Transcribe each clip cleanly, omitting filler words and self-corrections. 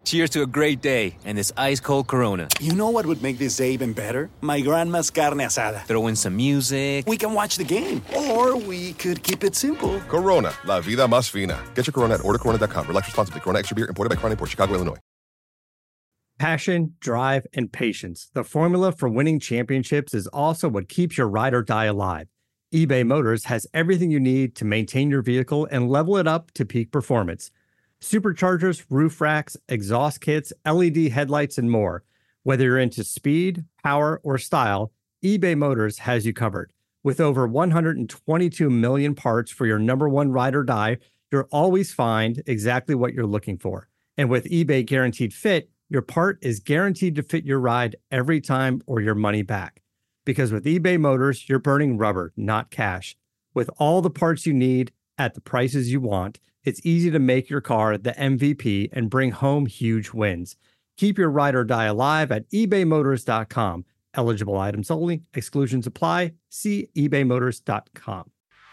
Cheers to a great day and this ice-cold Corona. You know what would make this day even better? My grandma's carne asada. Throw in some music. We can watch the game. Or we could keep it simple. Corona, la vida más fina. Get your Corona at ordercorona.com. Relax responsibly. Corona Extra Beer, imported by Crown Imports, Chicago, Illinois. Passion, drive, and patience. The formula for winning championships is also what keeps your ride or die alive. eBay Motors has everything you need to maintain your vehicle and level it up to peak performance. Superchargers, roof racks, exhaust kits, LED headlights, and more. Whether you're into speed, power, or style, eBay Motors has you covered. With over 122 million parts for your number one ride or die, you'll always find exactly what you're looking for. And with eBay Guaranteed Fit, your part is guaranteed to fit your ride every time or your money back. Because with eBay Motors, you're burning rubber, not cash. With all the parts you need at the prices you want, it's easy to make your car the MVP and bring home huge wins. Keep your ride or die alive at ebaymotors.com. Eligible items only. Exclusions apply. See ebaymotors.com.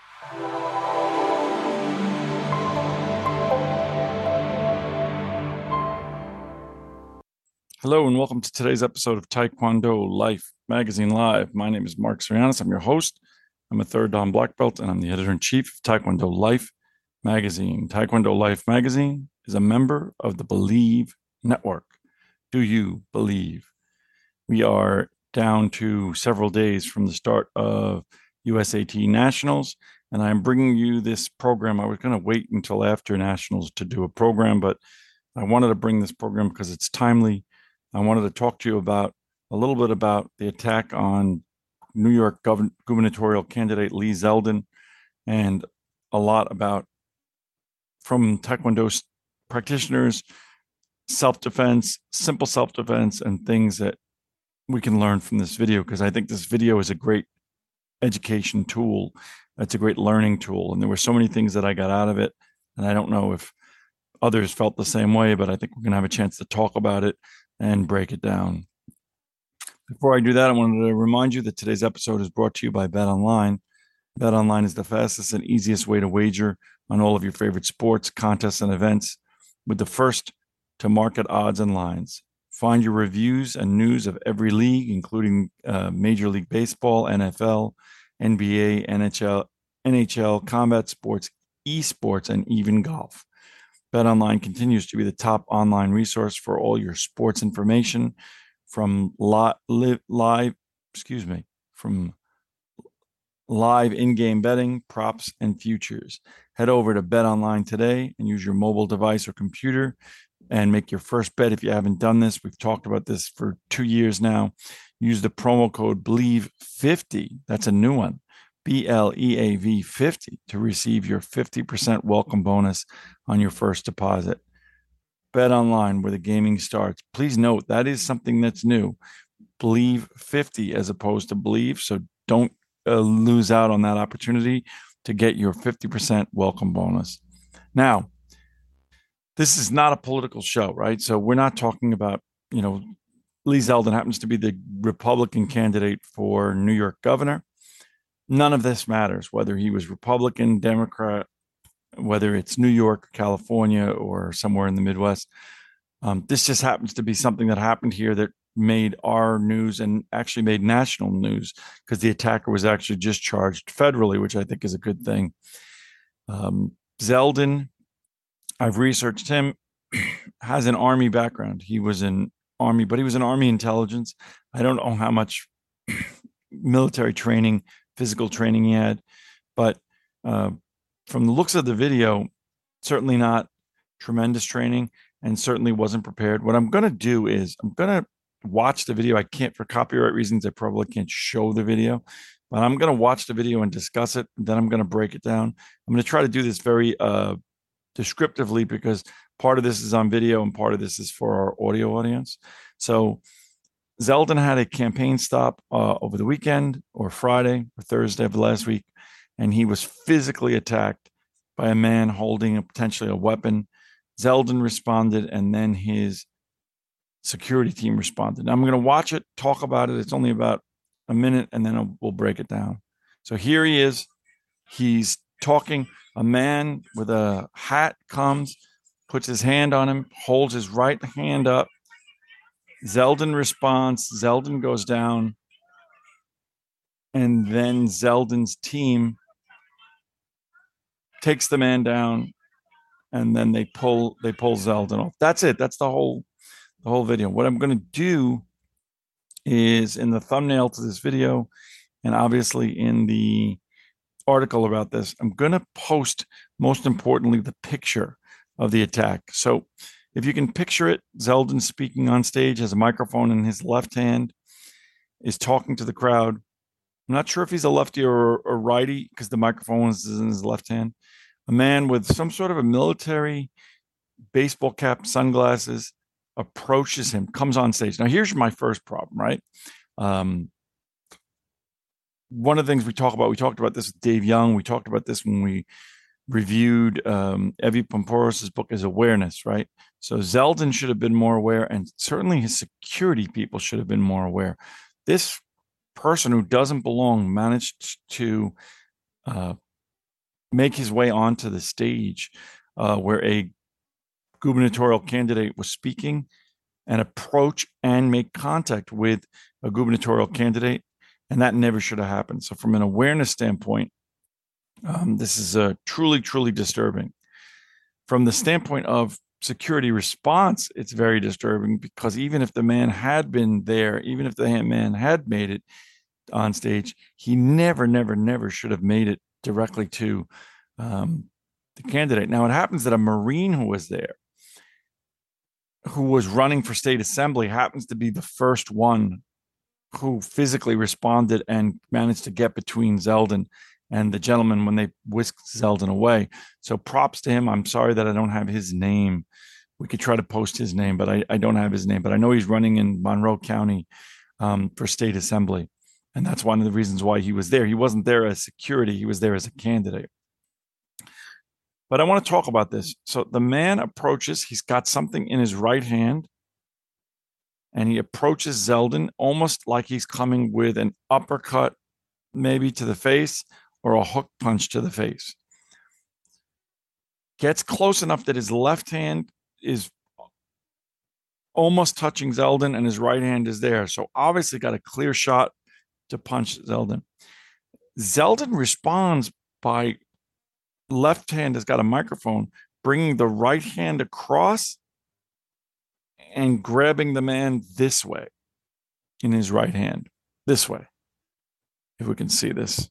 Hello and welcome to today's episode of Taekwondo Life Magazine Live. My name is Mark Sorianis. I'm your host. I'm a third Dan black belt and I'm the editor-in-chief of Taekwondo Life Magazine. Taekwondo Life Magazine is a member of the Believe Network. Do you believe? We are down to several days from the start of USAT Nationals, and I'm bringing you this program. I was going to wait until after Nationals to do a program, but I wanted to bring this program because it's timely. I wanted to talk to you about a little bit about the attack on New York gubernatorial candidate Lee Zeldin, and a lot about, from Taekwondo practitioners, self-defense, simple self-defense, and things that we can learn from this video, because I think this video is a great education tool. It's a great learning tool. And there were so many things that I got out of it. And I don't know if others felt the same way, but I think we're going to have a chance to talk about it and break it down. Before I do that, I wanted to remind you that today's episode is brought to you by BetOnline. BetOnline is the fastest and easiest way to wager on all of your favorite sports, contests, and events with the first to market odds and lines. Find your reviews and news of every league, including Major League Baseball, NFL, NBA, NHL, combat sports, esports, and even golf. BetOnline continues to be the top online resource for all your sports information, from live in-game betting, props, and futures. Head over to BetOnline today and use your mobile device or computer and make your first bet if you haven't done this. We've talked about this for 2 years now. Use the promo code BLEAV50. That's a new one. BLEAV 50 to receive your 50% welcome bonus on your first deposit. BetOnline, where the gaming starts. Please note that is something that's new. Believe 50 as opposed to believe. So don't lose out on that opportunity to get your 50% welcome bonus. Now, this is not a political show, right? So we're not talking about, Lee Zeldin happens to be the Republican candidate for New York governor. None of this matters, whether he was Republican, Democrat, whether it's New York, California, or somewhere in the Midwest. This just happens to be something that happened here that made our news and actually made national news, because the attacker was actually just charged federally, which I think is a good thing. Zeldin, I've researched him, has an Army background. He was in Army, but he was in Army intelligence. I don't know how much military training, physical training he had, but from the looks of the video, certainly not tremendous training and certainly wasn't prepared. What I'm going to do is I'm going to watch the video. I can't, for copyright reasons, I probably can't show the video, but I'm going to watch the video and discuss it. Then I'm going to break it down. I'm going to try to do this very descriptively, because part of this is on video and part of this is for our audio audience. So Zeldin had a campaign stop over the weekend, or Friday or Thursday of last week, and he was physically attacked by a man holding potentially a weapon. Zeldin responded, and then his security team responded. Now, I'm going to watch it, talk about it. It's only about a minute, and then we'll break it down. So here he is. He's talking. A man with a hat comes, puts his hand on him, holds his right hand up. Zeldin responds. Zeldin goes down. And then Zeldin's team takes the man down, and then they pull Zeldin off. That's it. That's the whole video. What I'm going to do is in the thumbnail to this video, and obviously in the article about this, I'm going to post, most importantly, the picture of the attack. So if you can picture it, Zeldin speaking on stage, has a microphone in his left hand, is talking to the crowd. I'm not sure if he's a lefty or a righty because the microphone is in his left hand. A man with some sort of a military baseball cap, sunglasses, approaches him, comes on stage. Now, here's my first problem, right? One of the things we talked about this with Dave Young. We talked about this when we reviewed Evie Pomporos' book is Awareness, right? So Zeldin should have been more aware, and certainly his security people should have been more aware. This person who doesn't belong managed to make his way onto the stage where a gubernatorial candidate was speaking and approach and make contact with a gubernatorial candidate, and that never should have happened. So from an awareness standpoint, this is truly, truly disturbing. From the standpoint of security response, it's very disturbing because even if the man had been there, even if the man had made it on stage, he never should have made it directly to the candidate. Now, it happens that a Marine who was there, who was running for state assembly, happens to be the first one who physically responded and managed to get between Zeldin and the gentleman when they whisked Zeldin away. So props to him. I'm sorry that I don't have his name. We could try to post his name, but I don't have his name. But I know he's running in Monroe County for state assembly. And that's one of the reasons why he was there. He wasn't there as security. He was there as a candidate. But I want to talk about this. So the man approaches. He's got something in his right hand. And he approaches Zeldin almost like he's coming with an uppercut, maybe to the face, or a hook punch to the face. Gets close enough that his left hand is almost touching Zeldin and his right hand is there. So obviously got a clear shot to punch Zeldin. Zeldin responds by left hand has got a microphone, bringing the right hand across and grabbing the man this way in his right hand, this way. If we can see this.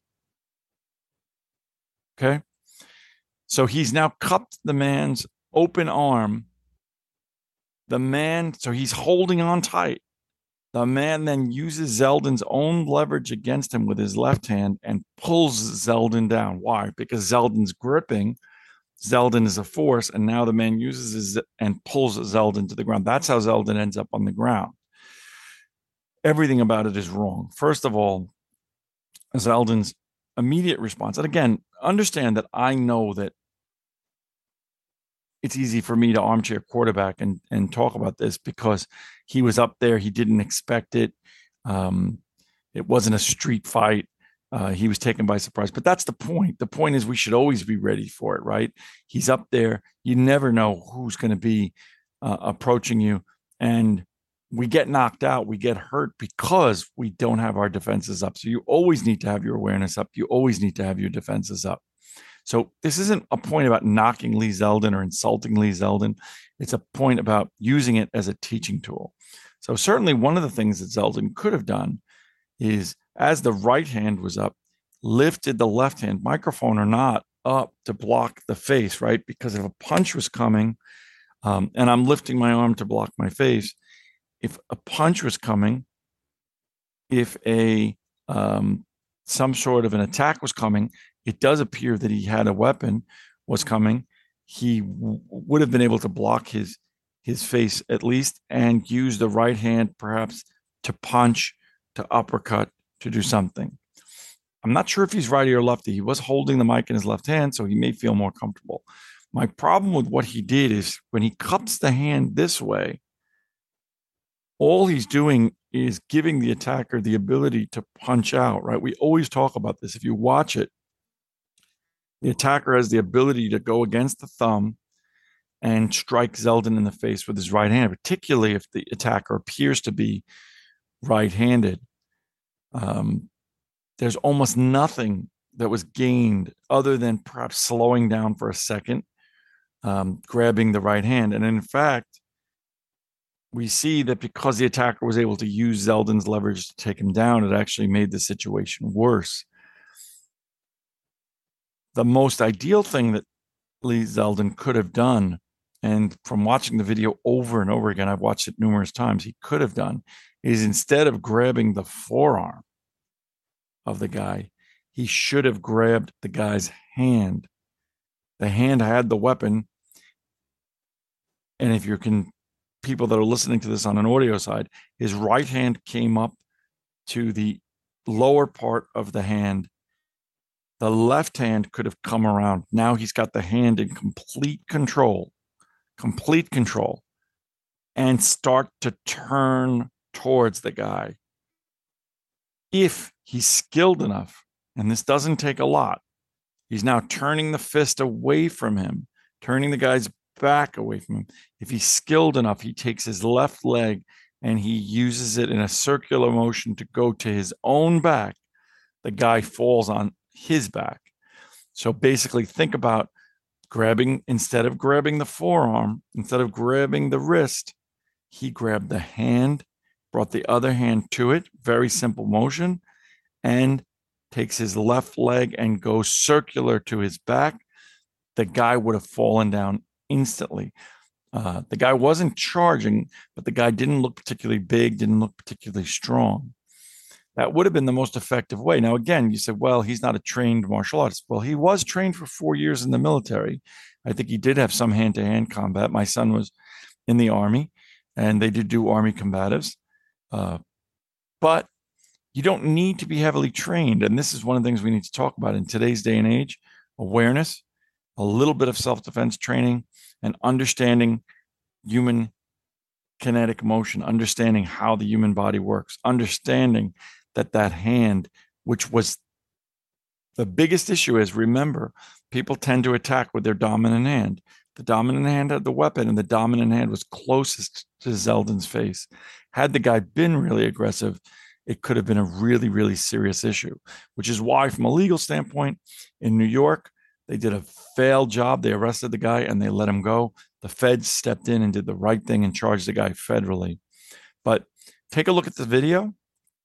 Okay. So he's now cupped the man's open arm. The man, so he's holding on tight. The man then uses Zeldin's own leverage against him with his left hand and pulls Zeldin down. Why? Because Zeldin's gripping. Zeldin is a force, and now the man uses and pulls Zeldin to the ground. That's how Zeldin ends up on the ground. Everything about it is wrong. First of all, Zeldin's immediate response, and again, understand that I know that it's easy for me to armchair quarterback and talk about this because he was up there. He didn't expect it. It wasn't a street fight. He was taken by surprise. But that's the point. The point is we should always be ready for it, right? He's up there. You never know who's going to be approaching you. And we get knocked out. We get hurt because we don't have our defenses up. So you always need to have your awareness up. You always need to have your defenses up. So this isn't a point about knocking Lee Zeldin or insulting Lee Zeldin. It's a point about using it as a teaching tool. So certainly one of the things that Zeldin could have done is, as the right hand was up, lifted the left hand, microphone or not, up to block the face, right? Because if a punch was coming, and I'm lifting my arm to block my face, if a punch was coming, if some sort of an attack was coming, it does appear that he had a weapon was coming. He would have been able to block his face at least and use the right hand perhaps to punch, to uppercut, to do something. I'm not sure if he's righty or lefty. He was holding the mic in his left hand, so he may feel more comfortable. My problem with what he did is when he cups the hand this way, all he's doing is giving the attacker the ability to punch out, right? We always talk about this. If you watch it, the attacker has the ability to go against the thumb and strike Zeldin in the face with his right hand, particularly if the attacker appears to be right-handed. There's almost nothing that was gained other than perhaps slowing down for a second, grabbing the right hand. And in fact, we see that because the attacker was able to use Zeldin's leverage to take him down, it actually made the situation worse. The most ideal thing that Lee Zeldin could have done, and from watching the video over and over again, I've watched it numerous times, he could have done, is instead of grabbing the forearm of the guy, he should have grabbed the guy's hand. The hand had the weapon. And if you can, people that are listening to this on an audio side, his right hand came up to the lower part of the hand. The left hand could have come around. Now he's got the hand in complete control, and start to turn towards the guy. If he's skilled enough, and this doesn't take a lot, he's now turning the fist away from him, turning the guy's back away from him. If he's skilled enough, he takes his left leg and he uses it in a circular motion to go to his own back. The guy falls on his back. So basically, think about grabbing, instead of grabbing the forearm, instead of grabbing the wrist, he grabbed the hand, brought the other hand to it, very simple motion, and takes his left leg and goes circular to his back. The guy would have fallen down instantly. The guy wasn't charging, but the guy didn't look particularly big, didn't look particularly strong. That would have been the most effective way. Now, again, you said, well, he's not a trained martial artist. Well, he was trained for 4 years in the military. I think he did have some hand-to-hand combat. My son was in the Army, and they did do Army combatives. But you don't need to be heavily trained. And this is one of the things we need to talk about in today's day and age: awareness, a little bit of self-defense training, and understanding human kinetic motion, understanding how the human body works, understanding that hand, which was the biggest issue, is, remember, people tend to attack with their dominant hand. The dominant hand had the weapon, and the dominant hand was closest to Zeldin's face. Had the guy been really aggressive, it could have been a really, really serious issue, which is why, from a legal standpoint, in New York, they did a failed job. They arrested the guy and they let him go. The feds stepped in and did the right thing and charged the guy federally. But take a look at the video,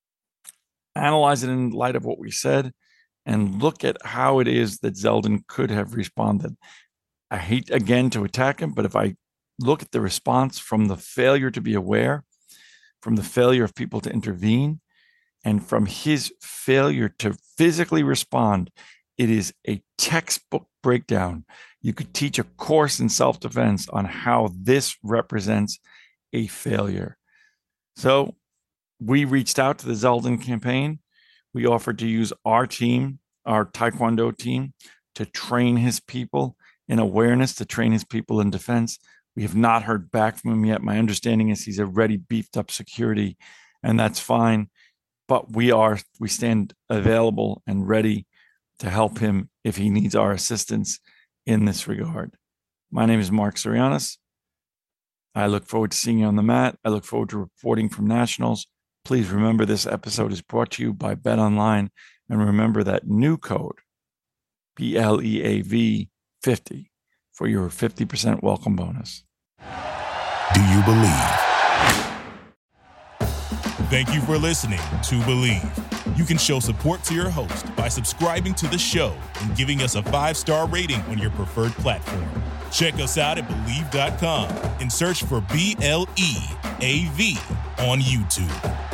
analyze it in light of what we said, and look at how it is that Zeldin could have responded. I hate, again, to attack him, but if I look at the response from the failure to be aware, from the failure of people to intervene, and from his failure to physically respond, it is a textbook breakdown. You could teach a course in self-defense on how this represents a failure. So we reached out to the Zeldin campaign. We offered to use our team, our Taekwondo team, to train his people in awareness, to train his people in defense. We have not heard back from him yet. My understanding is he's already beefed up security, and that's fine. But we stand available and ready to help him if he needs our assistance in this regard. My name is Mark Sorianis. I look forward to seeing you on the mat. I look forward to reporting from nationals. Please remember, this episode is brought to you by BetOnline, and remember that new code, BLEAV 50, for your 50% welcome bonus. Do you believe? Thank you for listening to Believe. You can show support to your host by subscribing to the show and giving us a 5-star rating on your preferred platform. Check us out at Believe.com and search for BLEAV on YouTube.